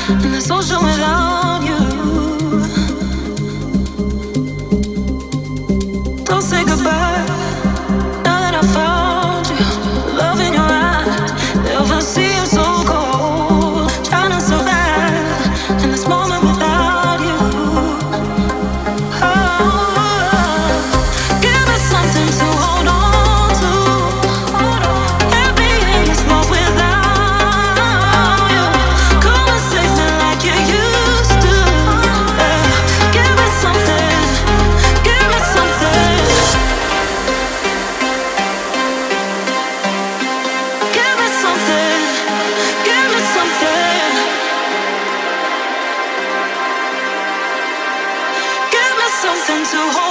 in this ocean without you. Don't say goodbye now that I found you. Love in your eyes, never seemed so cold. Trying to survive in this moment without you. Oh, give me something to hold on to. Let me in this world without you. Come and save me like you used to. Give me something, give me something. Give me something, give me something. Give me something to hold